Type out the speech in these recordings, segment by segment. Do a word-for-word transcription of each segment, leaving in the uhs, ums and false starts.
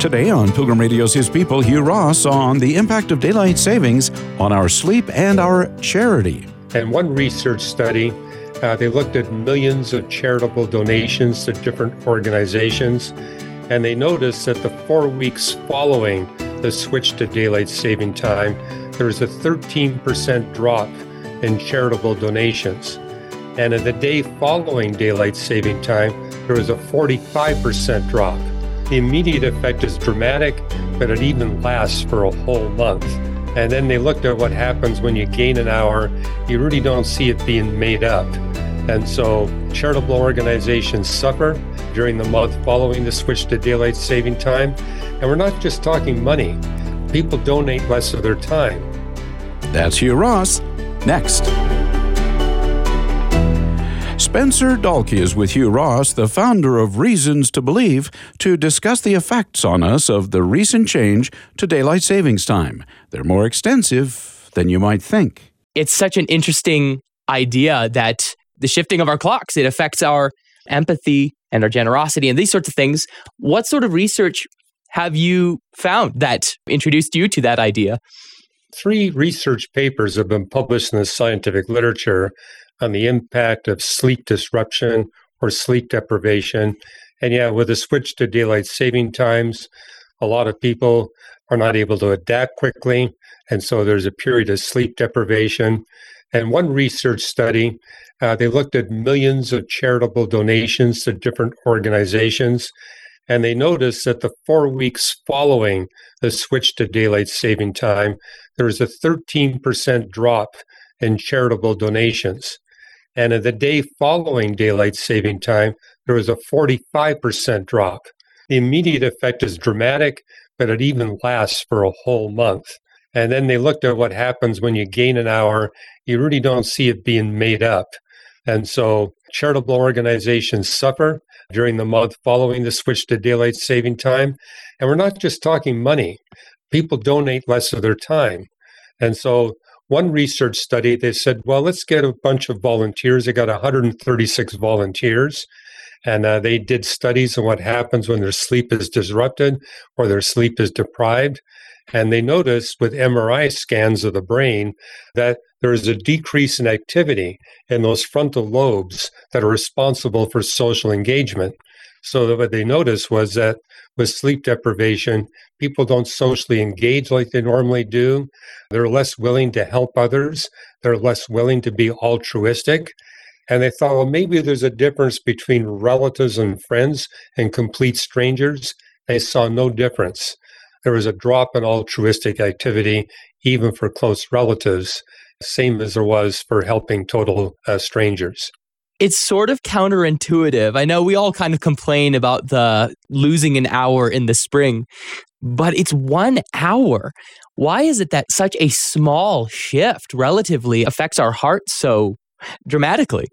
Today on Pilgrim Radio's His People, Hugh Ross on the impact of daylight savings on our sleep and our charity. And one research study, uh, they looked at millions of charitable donations to different organizations, and they noticed that the four weeks following the switch to daylight saving time, there was a thirteen percent drop in charitable donations. And in the day following daylight saving time, there was a forty-five percent drop. The immediate effect is dramatic, but it even lasts for a whole month. And then they looked at what happens when you gain an hour. You really don't see it being made up. And so charitable organizations suffer during the month following the switch to daylight saving time. And we're not just talking money. People donate less of their time. That's Hugh Ross. Next. Spencer Dalkey is with Hugh Ross, the founder of Reasons to Believe, to discuss the effects on us of the recent change to daylight savings time. They're more extensive than you might think. It's such an interesting idea that the shifting of our clocks, it affects our empathy and our generosity and these sorts of things. What sort of research have you found that introduced you to that idea? Three research papers have been published in the scientific literature on the impact of sleep disruption or sleep deprivation. And yeah, with the switch to daylight saving times, a lot of people are not able to adapt quickly. And so there's a period of sleep deprivation. And one research study, uh, they looked at millions of charitable donations to different organizations. And they noticed that the four weeks following the switch to daylight saving time, there was a thirteen percent drop in charitable donations. And in the day following daylight saving time, there was a forty-five percent drop. The immediate effect is dramatic, but it even lasts for a whole month. And then they looked at what happens when you gain an hour. You really don't see it being made up. And so charitable organizations suffer during the month following the switch to daylight saving time. And we're not just talking money. People donate less of their time. And so one research study, they said, well, let's get a bunch of volunteers. They got one hundred thirty-six volunteers. And uh, they did studies on what happens when their sleep is disrupted or their sleep is deprived. And they noticed with M R I scans of the brain that there is a decrease in activity in those frontal lobes that are responsible for social engagement. So what they noticed was that with sleep deprivation, people don't socially engage like they normally do. They're less willing to help others. They're less willing to be altruistic. And they thought, well, maybe there's a difference between relatives and friends and complete strangers. They saw no difference. There was a drop in altruistic activity, even for close relatives, same as there was for helping total uh, strangers. It's sort of counterintuitive. I know we all kind of complain about the losing an hour in the spring, but it's one hour. Why is it that such a small shift relatively affects our hearts so dramatically?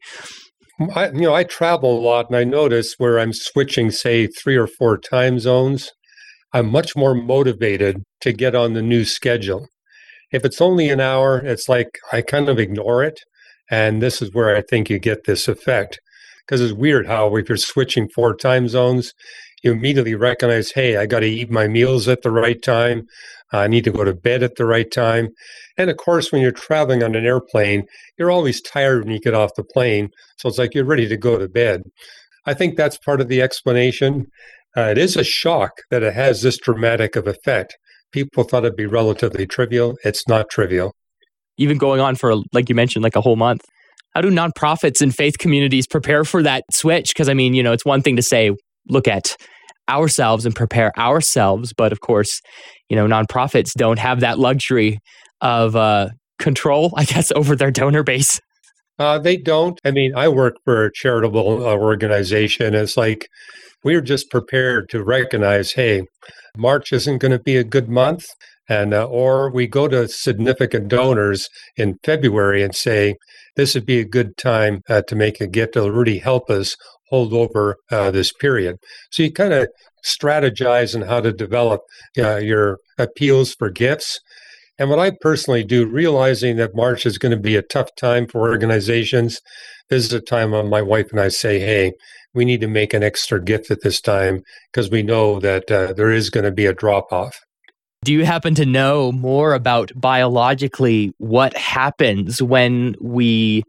I, you know, I travel a lot, and I notice where I'm switching, say, three or four time zones, I'm much more motivated to get on the new schedule. If it's only an hour, it's like I kind of ignore it. And this is where I think you get this effect. Because it's weird how if you're switching four time zones, you immediately recognize, hey, I got to eat my meals at the right time. I need to go to bed at the right time. And of course, when you're traveling on an airplane, you're always tired when you get off the plane. So it's like you're ready to go to bed. I think that's part of the explanation. Uh, it is a shock that it has this dramatic of effect. People thought it'd be relatively trivial. It's not trivial. Even going on for, like you mentioned, like a whole month. How do nonprofits and faith communities prepare for that switch? Because, I mean, you know, it's one thing to say, look at ourselves and prepare ourselves. But of course, you know, nonprofits don't have that luxury of uh, control, I guess, over their donor base. Uh, they don't. I mean, I work for a charitable uh, organization. It's like we're just prepared to recognize, hey, March isn't going to be a good month. And uh, or we go to significant donors in February and say, this would be a good time uh, to make a gift that will really help us hold over uh, this period. So you kind of strategize on how to develop uh, your appeals for gifts. And what I personally do, realizing that March is going to be a tough time for organizations, this is a time when my wife and I say, hey, we need to make an extra gift at this time because we know that uh, there is going to be a drop-off. Do you happen to know more about biologically what happens when we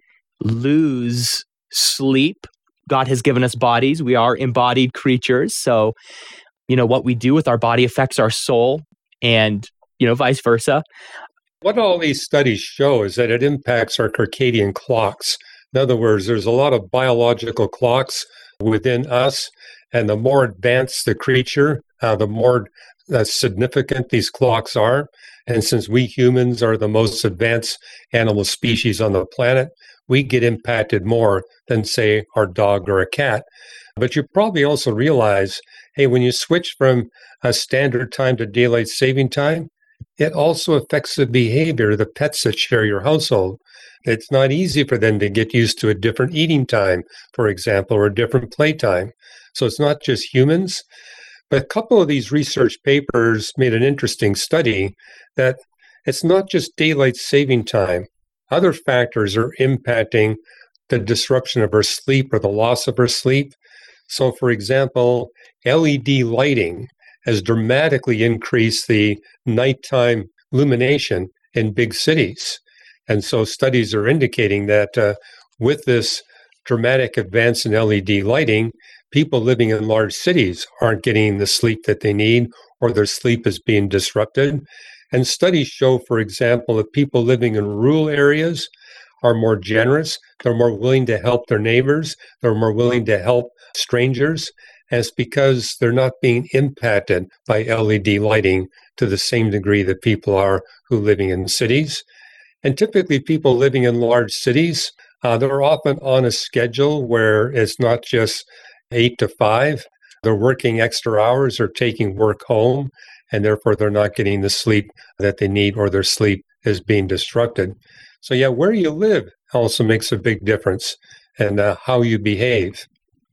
lose sleep? God has given us bodies. We are embodied creatures. So, you know, what we do with our body affects our soul and, you know, vice versa. What all these studies show is that it impacts our circadian clocks. In other words, there's a lot of biological clocks within us, and the more advanced the creature, uh, the more uh, significant these clocks are. And since we humans are the most advanced animal species on the planet, we get impacted more than, say, our dog or a cat. But you probably also realize, hey, when you switch from a standard time to daylight saving time, it also affects the behavior of the pets that share your household. It's not easy for them to get used to a different eating time, for example, or a different playtime. So it's not just humans. But a couple of these research papers made an interesting study that it's not just daylight saving time. Other factors are impacting the disruption of our sleep or the loss of our sleep. So, for example, L E D lighting has dramatically increased the nighttime illumination in big cities. And so studies are indicating that uh, with this dramatic advance in L E D lighting, people living in large cities aren't getting the sleep that they need, or their sleep is being disrupted. And studies show, for example, that people living in rural areas are more generous, they're more willing to help their neighbors, they're more willing to help strangers. And it's because they're not being impacted by L E D lighting to the same degree that people are who are living in cities. And typically people living in large cities, uh, they're often on a schedule where it's not just eight to five. They're working extra hours or taking work home, and therefore they're not getting the sleep that they need, or their sleep is being disrupted. So yeah, where you live also makes a big difference in uh, how you behave.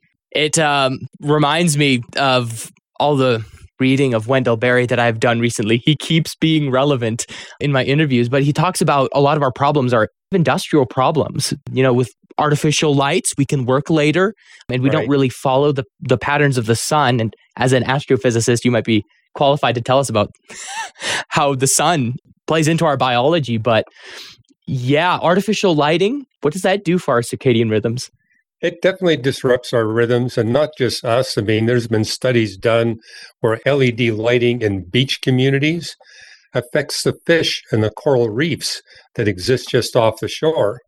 It um, reminds me of all the reading of Wendell Berry that I've done recently. He keeps being relevant in my interviews, but he talks about a lot of our problems are industrial problems. You know, with artificial lights, we can work later, and we right. don't really follow the, the patterns of the sun. And as an astrophysicist, you might be qualified to tell us about how the sun plays into our biology. But yeah, artificial lighting, what does that do for our circadian rhythms? It definitely disrupts our rhythms, and not just us. I mean, there's been studies done where L E D lighting in beach communities affects the fish and the coral reefs that exist just off the shore.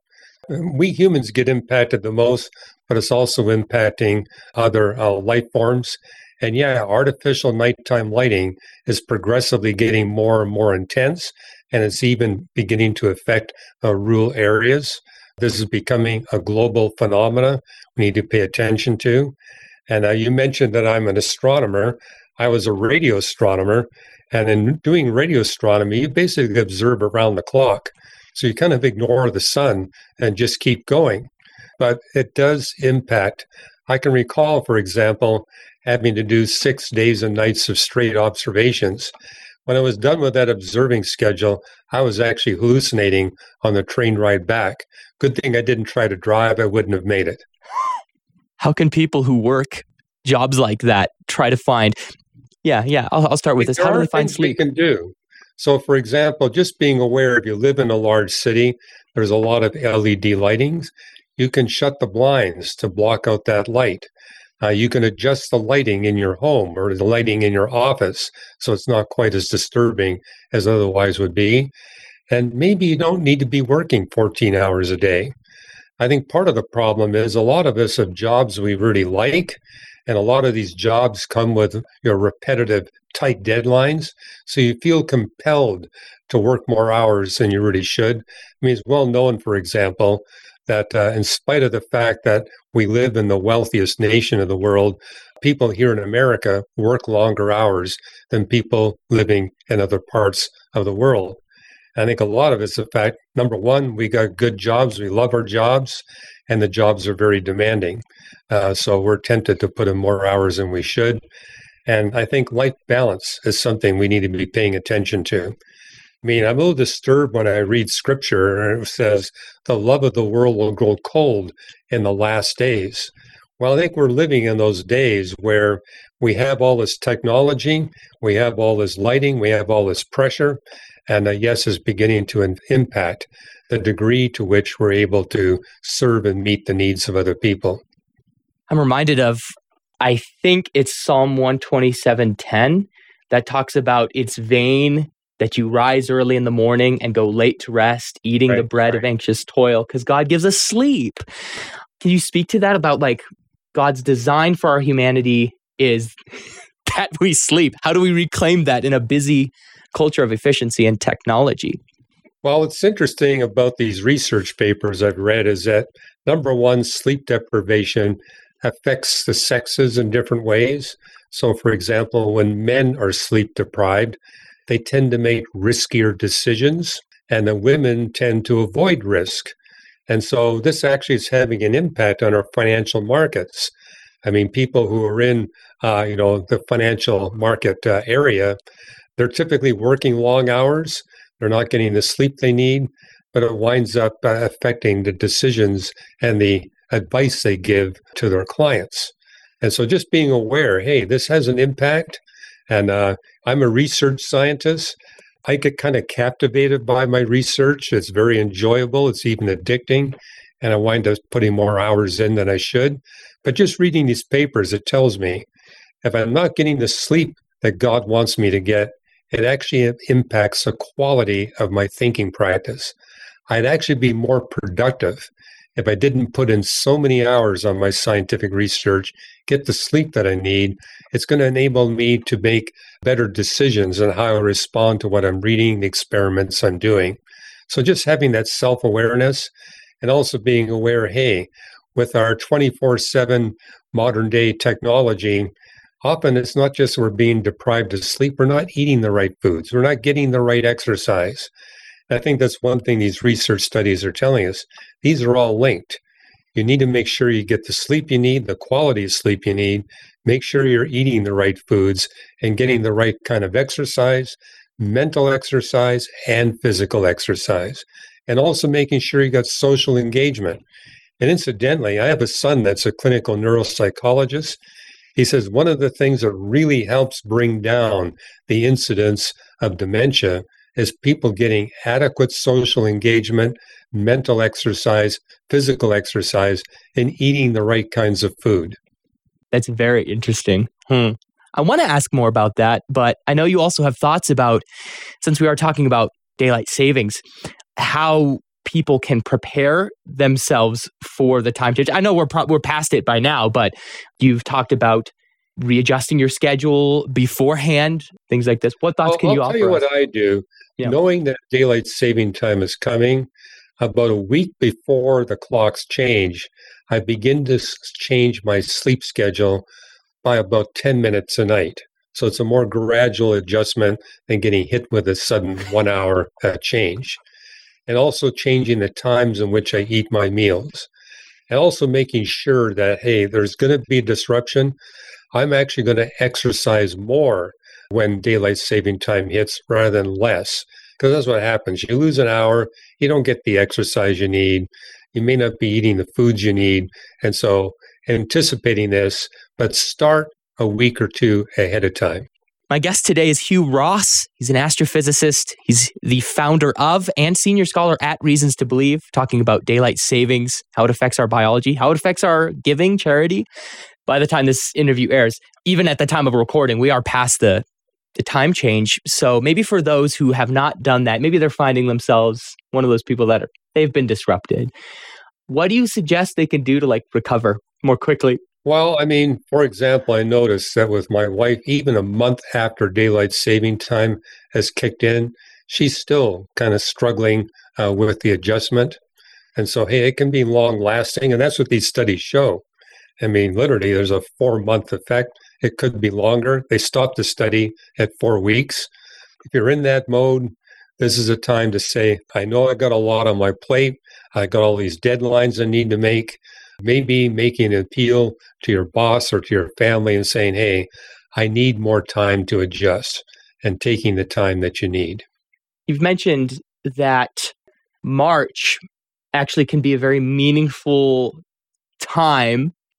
We humans get impacted the most, but it's also impacting other uh, life forms. And yeah, artificial nighttime lighting is progressively getting more and more intense, and it's even beginning to affect uh, rural areas. This is becoming a global phenomena we need to pay attention to. And uh, you mentioned that I'm an astronomer. I was a radio astronomer. And in doing radio astronomy, you basically observe around the clock. So you kind of ignore the sun and just keep going. But it does impact. I can recall, for example, having to do six days and nights of straight observations. When I was done with that observing schedule, I was actually hallucinating on the train ride back. Good thing I didn't try to drive. I wouldn't have made it. How can people who work jobs like that try to find... Yeah, yeah, I'll, I'll start with this. How do they find sleep? We can do. So, for example, just being aware, if you live in a large city, there's a lot of L E D lightings. You can shut the blinds to block out that light. Uh, you can adjust the lighting in your home or the lighting in your office so it's not quite as disturbing as otherwise would be. And maybe you don't need to be working fourteen hours a day. I think part of the problem is a lot of us have jobs we really like, and a lot of these jobs come with your repetitive, tight deadlines. So you feel compelled to work more hours than you really should. I mean, it's well known, for example, that uh, in spite of the fact that we live in the wealthiest nation of the world, people here in America work longer hours than people living in other parts of the world. I think a lot of it's the fact, number one, we got good jobs, we love our jobs, and the jobs are very demanding. Uh, so we're tempted to put in more hours than we should. And I think life balance is something we need to be paying attention to. I mean, I'm a little disturbed when I read scripture and it says, the love of the world will grow cold in the last days. Well, I think we're living in those days where we have all this technology, we have all this lighting, we have all this pressure, and uh, yes, is beginning to in- impact the degree to which we're able to serve and meet the needs of other people. I'm reminded of, I think it's Psalm one twenty-seven ten that talks about it's vain that you rise early in the morning and go late to rest, eating Right, the bread right. of anxious toil, because God gives us sleep. Can you speak to that about like God's design for our humanity is that we sleep? How do we reclaim that in a busy culture of efficiency and technology? Well, what's interesting about these research papers I've read is that number one, sleep deprivation affects the sexes in different ways. So, for example, when men are sleep deprived, they tend to make riskier decisions, and the women tend to avoid risk. And so, this actually is having an impact on our financial markets. I mean, people who are in, uh, you know, the financial market uh, area, they're typically working long hours. They're not getting the sleep they need, but it winds up uh, affecting the decisions and the advice they give to their clients. And so just being aware, hey, this has an impact. And uh, I'm a research scientist. I get kind of captivated by my research. It's very enjoyable. It's even addicting. And I wind up putting more hours in than I should. But just reading these papers, it tells me if I'm not getting the sleep that God wants me to get, it actually impacts the quality of my thinking practice. I'd actually be more productive if I didn't put in so many hours on my scientific research, get the sleep that I need. It's going to enable me to make better decisions on how I respond to what I'm reading, the experiments I'm doing. So just having that self-awareness and also being aware, hey, with our twenty-four seven modern day technology, often it's not just we're being deprived of sleep, we're not eating the right foods, we're not getting the right exercise. I think that's one thing these research studies are telling us. These are all linked. You need to make sure you get the sleep you need, the quality of sleep you need, make sure you're eating the right foods and getting the right kind of exercise, mental exercise and physical exercise, and also making sure you got social engagement. And incidentally, I have a son that's a clinical neuropsychologist. He says one of the things that really helps bring down the incidence of dementia is people getting adequate social engagement, mental exercise, physical exercise, and eating the right kinds of food. That's very interesting. Hmm. I want to ask more about that, but I know you also have thoughts about, since we are talking about daylight savings, how people can prepare themselves for the time change. I know we're pro- we're past it by now, but you've talked about readjusting your schedule beforehand, things like this. What thoughts I'll, can you I'll offer tell you us? what I do. Yeah. Knowing that daylight saving time is coming, about a week before the clocks change, I begin to s- change my sleep schedule by about ten minutes a night. So it's a more gradual adjustment than getting hit with a sudden one hour uh, change. And also changing the times in which I eat my meals. And also making sure that, hey, there's going to be disruption. I'm actually going to exercise more when daylight saving time hits rather than less. Because that's what happens. You lose an hour, you don't get the exercise you need. You may not be eating the foods you need. And so anticipating this, but start a week or two ahead of time. My guest today is Hugh Ross. He's an astrophysicist. He's the founder of and senior scholar at Reasons to Believe, talking about daylight savings, how it affects our biology, how it affects our giving, charity. By the time this interview airs, even at the time of recording, we are past the, the time change. So maybe for those who have not done that, maybe they're finding themselves one of those people that are, they've been disrupted. What do you suggest they can do to like recover more quickly? Well, I mean, for example, I noticed that with my wife, even a month after daylight saving time has kicked in, she's still kind of struggling uh, with the adjustment. And so, hey, it can be long lasting. And that's what these studies show. I mean, literally, there's a four month effect. It could be longer. They stopped the study at four weeks. If you're in that mode, this is a time to say, I know I got a lot on my plate. I got all these deadlines I need to make. Maybe making an appeal to your boss or to your family and saying, hey, I need more time to adjust, and taking the time that you need. You've mentioned that March actually can be a very meaningful time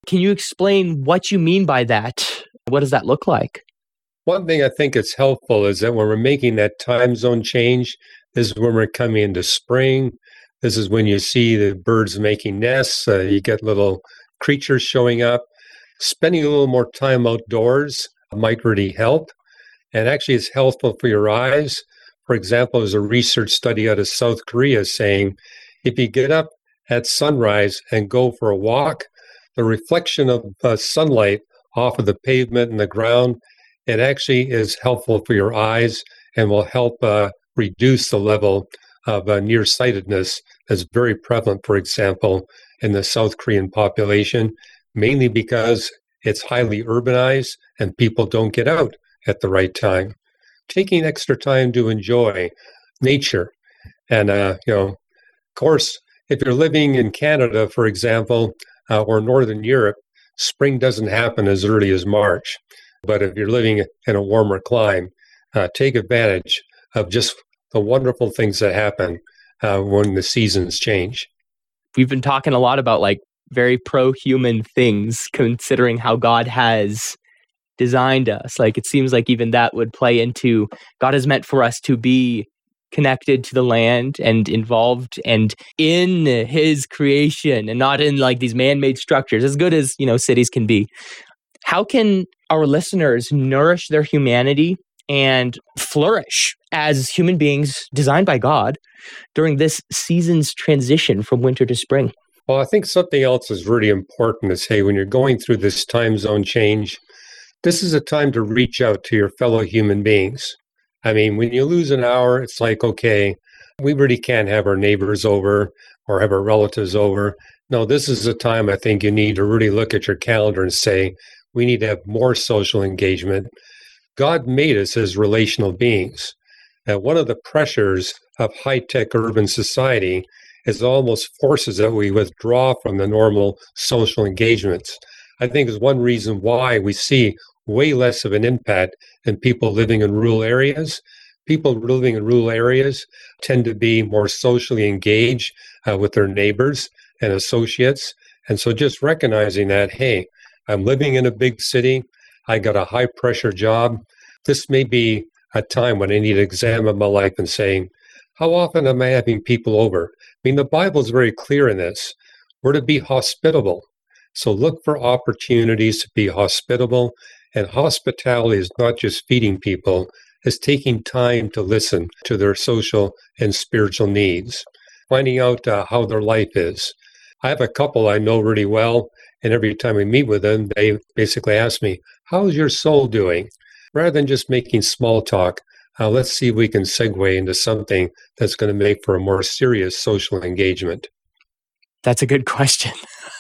Can you explain what you mean by that? What does that look like? One thing I think is helpful is that when we're making that time zone change, this is when we're coming into spring. This is when you see the birds making nests. Uh, you get little creatures showing up. Spending a little more time outdoors might really help. And actually, it's helpful for your eyes. For example, there's a research study out of South Korea saying if you get up at sunrise and go for a walk, the reflection of uh, sunlight off of the pavement and the ground, it actually is helpful for your eyes and will help uh, reduce the level of uh, nearsightedness that's very prevalent, for example, in the South Korean population, mainly because it's highly urbanized and people don't get out at the right time. Taking extra time to enjoy nature. And, uh, you know, of course, if you're living in Canada, for example, uh, or Northern Europe, spring doesn't happen as early as March. But if you're living in a warmer climate, uh, take advantage of just the wonderful things that happen uh, when the seasons change. We've been talking a lot about like very pro-human things, considering how God has designed us. Like it seems like even that would play into God is meant for us to be connected to the land and involved and in his creation and not in like these man-made structures, as good as, you know, cities can be. How can our listeners nourish their humanity and flourish as human beings designed by God during this season's transition from winter to spring? Well, I think something else is really important is, hey, when you're going through this time zone change, this is a time to reach out to your fellow human beings. I mean, when you lose an hour, it's like, okay, we really can't have our neighbors over or have our relatives over. No, this is a time I think you need to really look at your calendar and say, we need to have more social engagement. God made us as relational beings. And one of the pressures of high-tech urban society is almost forces that we withdraw from the normal social engagements. I think is one reason why we see way less of an impact than people living in rural areas. People living in rural areas tend to be more socially engaged uh, with their neighbors and associates. And so just recognizing that, hey, I'm living in a big city, I got a high pressure job. This may be a time when I need to examine my life and saying, how often am I having people over? I mean, the Bible is very clear in this. We're to be hospitable. So look for opportunities to be hospitable. And hospitality is not just feeding people, it's taking time to listen to their social and spiritual needs, finding out uh, how their life is. I have a couple I know really well, and every time we meet with them, they basically ask me, how's your soul doing? Rather than just making small talk, uh, let's see if we can segue into something that's going to make for a more serious social engagement. That's a good question.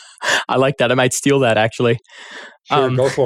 I like that. I might steal that, actually. Sure, um, go for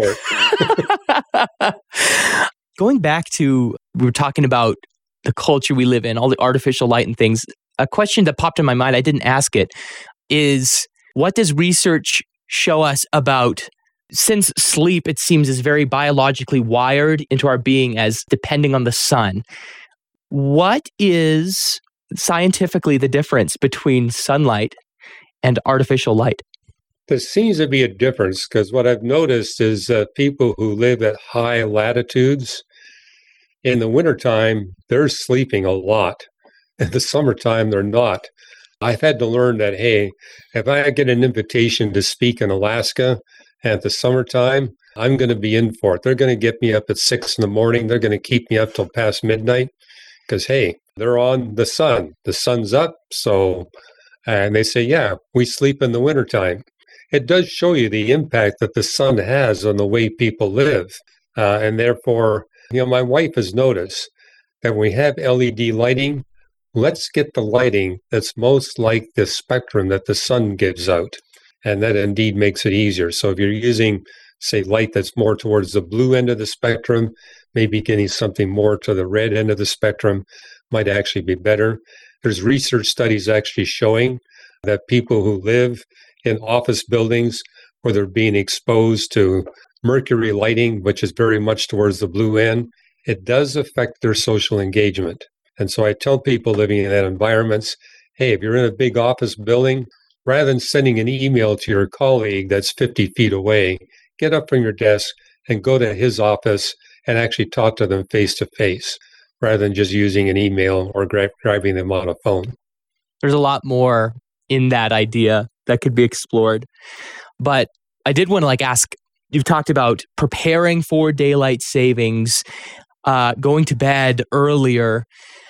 it. Going back to, we were talking about the culture we live in, all the artificial light and things. A question that popped in my mind, I didn't ask it, is what does research show us about, since sleep, it seems, is very biologically wired into our being as depending on the sun, what is scientifically the difference between sunlight and artificial light? There seems to be a difference because what I've noticed is uh, people who live at high latitudes, in the wintertime, they're sleeping a lot. In the summertime, they're not. I've had to learn that, hey, if I get an invitation to speak in Alaska at the summertime, I'm going to be in for it. They're going to get me up at six in the morning. They're going to keep me up till past midnight because, hey, they're on the sun. The sun's up. So, and they say, yeah, we sleep in the wintertime. It does show you the impact that the sun has on the way people live. Uh, and therefore, you know, my wife has noticed that when we have L E D lighting, let's get the lighting that's most like the spectrum that the sun gives out. And that indeed makes it easier. So if you're using, say, light that's more towards the blue end of the spectrum, maybe getting something more to the red end of the spectrum might actually be better. There's research studies actually showing that people who live in office buildings where they're being exposed to mercury lighting, which is very much towards the blue end, it does affect their social engagement. And so I tell people living in that environments, hey, if you're in a big office building, Rather than sending an email to your colleague that's fifty feet away, get up from your desk and go to his office and actually talk to them face to face, rather than just using an email or gra- grabbing them on a phone. There's a lot more in that idea that could be explored. But I did want to like ask, you've talked about preparing for daylight savings, uh, going to bed earlier.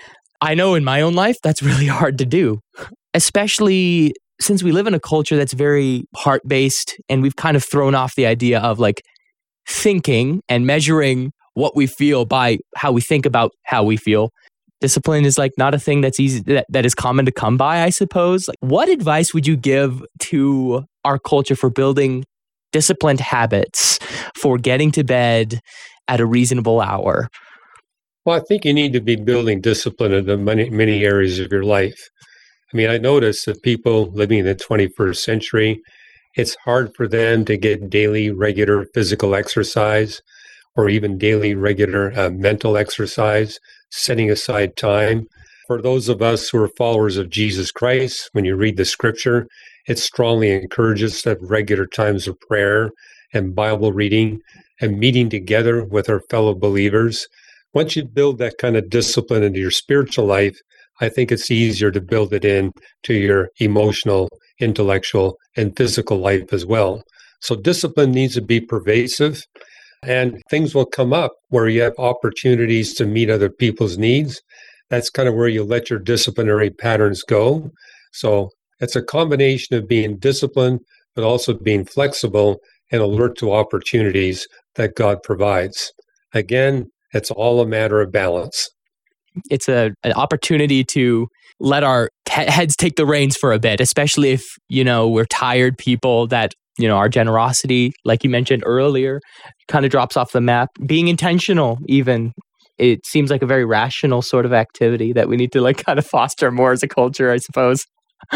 I know in my own life, that's really hard to do, especially since we live in a culture that's very heart-based, and we've kind of thrown off the idea of like thinking and measuring what we feel by how we think about how we feel. Discipline is like not a thing that's easy, that, that is common to come by, I suppose. Like, what advice would you give to our culture for building disciplined habits, for getting to bed at a reasonable hour? Well, I think you need to be building discipline in many, many areas of your life. I mean, I notice that people living in the twenty-first century, it's hard for them to get daily, regular physical exercise or even daily, regular uh, mental exercise, setting aside time. For those of us who are followers of Jesus Christ, when you read the scripture, it strongly encourages to have regular times of prayer and Bible reading and meeting together with our fellow believers. Once you build that kind of discipline into your spiritual life, I think it's easier to build it in to your emotional, intellectual, and physical life as well. So discipline needs to be pervasive, and things will come up where you have opportunities to meet other people's needs. That's kind of where you let your disciplinary patterns go. So it's a combination of being disciplined, but also being flexible and alert to opportunities that God provides. Again, it's all a matter of balance. It's a, an opportunity to let our he- heads take the reins for a bit, especially if, you know, we're tired people that, you know, our generosity, like you mentioned earlier, kind of drops off the map. Being intentional, even, it seems like a very rational sort of activity that we need to like kind of foster more as a culture, I suppose.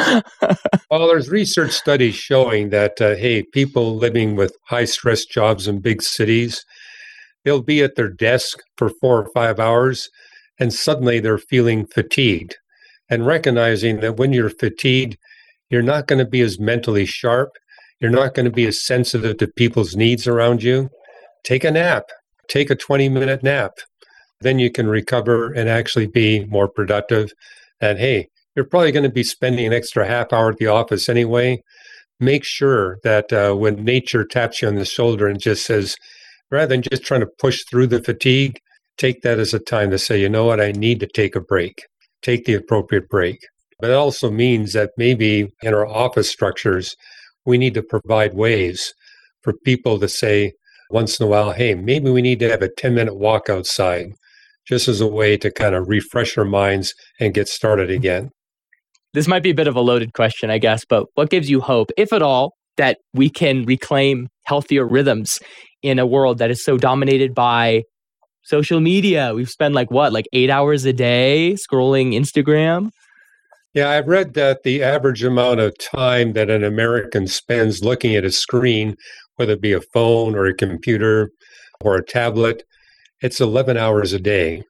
Well, there's research studies showing that, uh, hey, people living with high stress jobs in big cities, they'll be at their desk for four or five hours, and suddenly they're feeling fatigued. And recognizing that when you're fatigued, you're not going to be as mentally sharp. You're not going to be as sensitive to people's needs around you. Take a nap. Take a twenty-minute nap. Then you can recover and actually be more productive. And hey, you're probably going to be spending an extra half hour at the office anyway. Make sure that uh, when nature taps you on the shoulder and just says, rather than just trying to push through the fatigue, take that as a time to say, you know what, I need to take a break. Take the appropriate break. But it also means that maybe in our office structures, we need to provide ways for people to say once in a while, hey, maybe we need to have a ten-minute walk outside, just as a way to kind of refresh our minds and get started again. This might be a bit of a loaded question, I guess, but what gives you hope, if at all, that we can reclaim healthier rhythms in a world that is so dominated by social media? We've spent like what, like eight hours a day scrolling Instagram? Yeah, I've read that the average amount of time that an American spends looking at a screen, whether it be a phone or a computer or a tablet, it's eleven hours a day.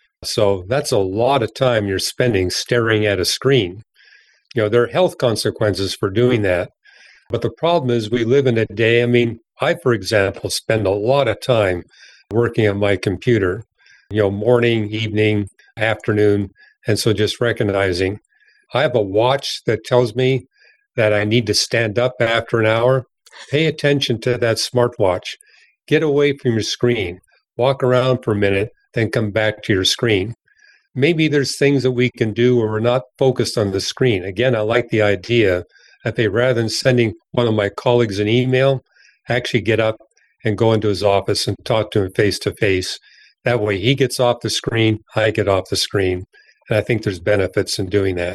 So that's a lot of time you're spending staring at a screen. You know, there are health consequences for doing that. But the problem is we live in a day, I mean, I, for example, spend a lot of time working on my computer, you know, morning, evening, afternoon. And so just recognizing I have a watch that tells me that I need to stand up after an hour. Pay attention to that smartwatch. Get away from your screen. Walk around for a minute, then come back to your screen. Maybe there's things that we can do where we're not focused on the screen. Again, I like the idea that they, rather than sending one of my colleagues an email, actually get up and go into his office and talk to him face to face. That way he gets off the screen, I get off the screen. And I think there's benefits in doing that.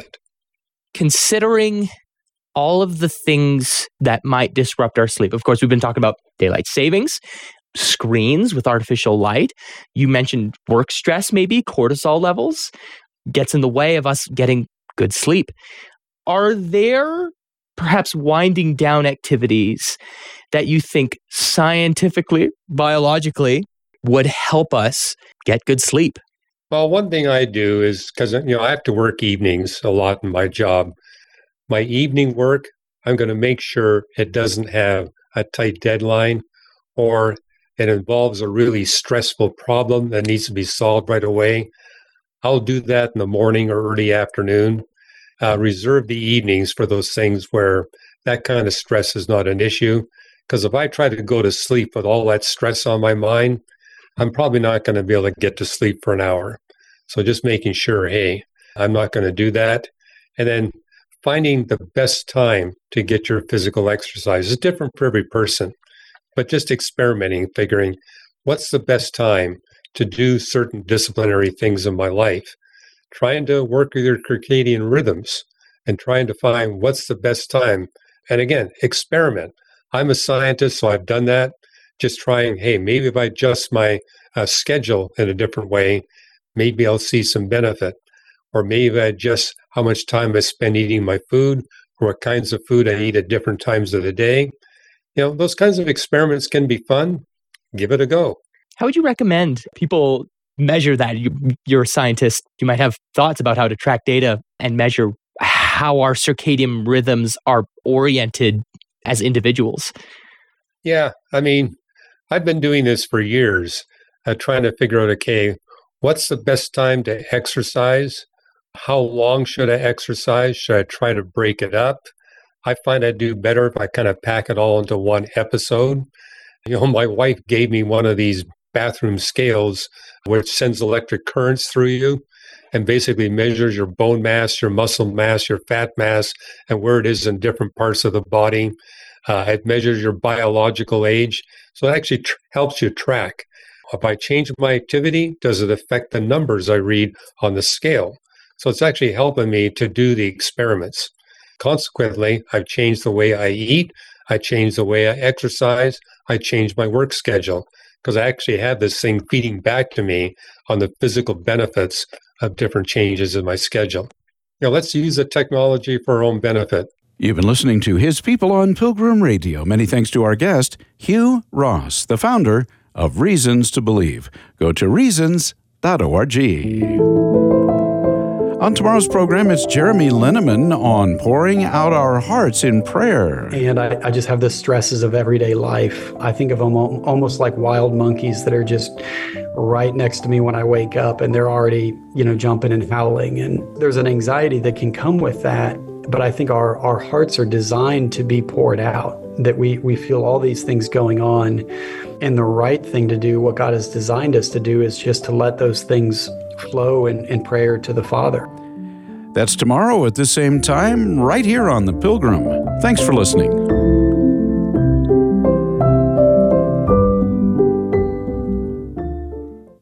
Considering all of the things that might disrupt our sleep, of course, we've been talking about daylight savings, screens with artificial light. You mentioned work stress, maybe cortisol levels gets in the way of us getting good sleep. Are there perhaps winding down activities that you think scientifically, biologically would help us get good sleep? Well, one thing I do is, because you know I have to work evenings a lot in my job. My evening work, I'm going to make sure it doesn't have a tight deadline or it involves a really stressful problem that needs to be solved right away. I'll do that in the morning or early afternoon. Uh, reserve the evenings for those things where that kind of stress is not an issue. Because if I try to go to sleep with all that stress on my mind, I'm probably not going to be able to get to sleep for an hour. So just making sure, hey, I'm not going to do that. And then finding the best time to get your physical exercise is different for every person. But just experimenting, figuring what's the best time to do certain disciplinary things in my life, trying to work with your circadian rhythms and trying to find what's the best time. And again, experiment. I'm a scientist, so I've done that. Just trying, hey, maybe if I adjust my uh, schedule in a different way, maybe I'll see some benefit. Or maybe if I adjust how much time I spend eating my food or what kinds of food I eat at different times of the day. You know, those kinds of experiments can be fun. Give it a go. How would you recommend people measure that? You, you're a scientist. You might have thoughts about how to track data and measure how our circadian rhythms are oriented as individuals. Yeah, I mean, I've been doing this for years, uh, trying to figure out, okay, what's the best time to exercise? How long should I exercise? Should I try to break it up? I find I do better if I kind of pack it all into one episode. You know, my wife gave me one of these bathroom scales which sends electric currents through you and basically measures your bone mass, your muscle mass, your fat mass, and where it is in different parts of the body. Uh, it measures your biological age. So it actually tr- helps you track. If I change my activity, does it affect the numbers I read on the scale? So it's actually helping me to do the experiments. Consequently, I've changed the way I eat. I changed the way I exercise. I changed my work schedule because I actually have this thing feeding back to me on the physical benefits of different changes in my schedule. You know, let's use the technology for our own benefit. You've been listening to His People on Pilgrim Radio. Many thanks to our guest, Hugh Ross, the founder of Reasons to Believe. Go to reasons dot org. On tomorrow's program, it's Jeremy Linneman on pouring out our hearts in prayer. And I, I just have the stresses of everyday life. I think of them almost like wild monkeys that are just right next to me when I wake up, and they're already, you know, jumping and howling. And there's an anxiety that can come with that. But I think our, our hearts are designed to be poured out, that we, we feel all these things going on. And the right thing to do, what God has designed us to do, is just to let those things flow in, in prayer to the Father. That's tomorrow at the same time, right here on The Pilgrim. Thanks for listening.